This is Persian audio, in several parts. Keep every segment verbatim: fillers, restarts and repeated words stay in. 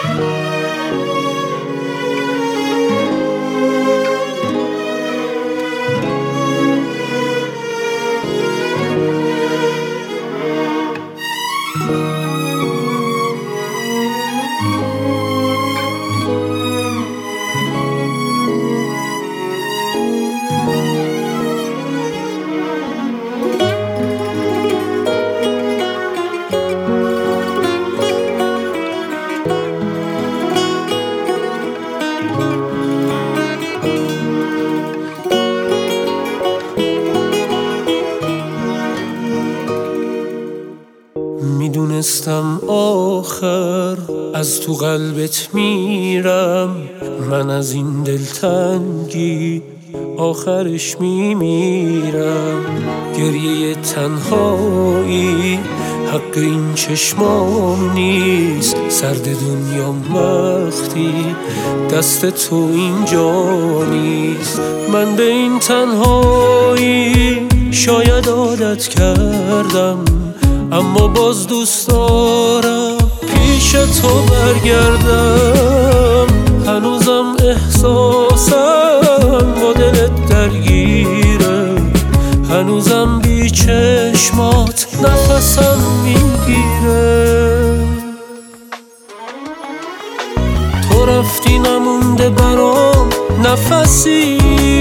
میدونستم آخر از تو قلبت میرم، من از این دلتنگی آخرش میمیرم. گریه تنهایی حق این چشمام نیست، سرد دنیام وقتی دست تو اینجا نیست. من به این تنهایی شاید عادت کردم، اما باز دوست دارم پیش تو برگردم. هنوزم احساسم با دلت درگیره، هنوزم بی چشمات نفسم میگیره. تو رفتی نمونده برام نفسی،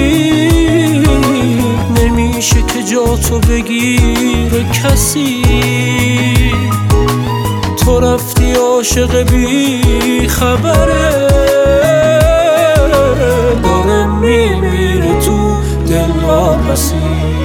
نمیشه که جا تو بگیره کسی. تو رفتی عاشق بی خبره، دارم میمیره تو دل واپسی.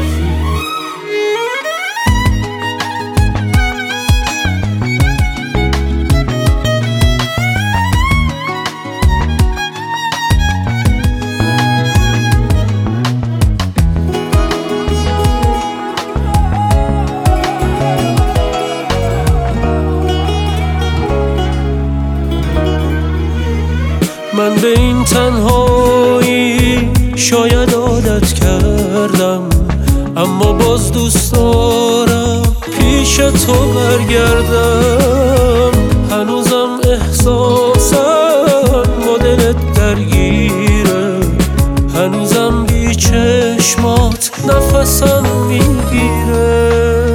من به این تنهایی شاید عادت کردم، اما باز دوست دارم پیش تو برگردم. هنوزم احساسم با دلت درگیره، هنوزم بی چشمات نفسم میگیره.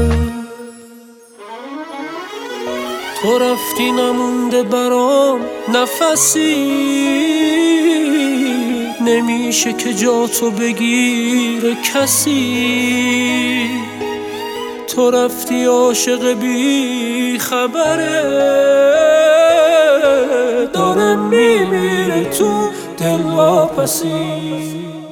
تو رفتی نمونده برام نفسی، نمیشه که جا تو بگیره کسی. تو رفتی عاشق بی خبره، دارم میمیره تو دل واپسی.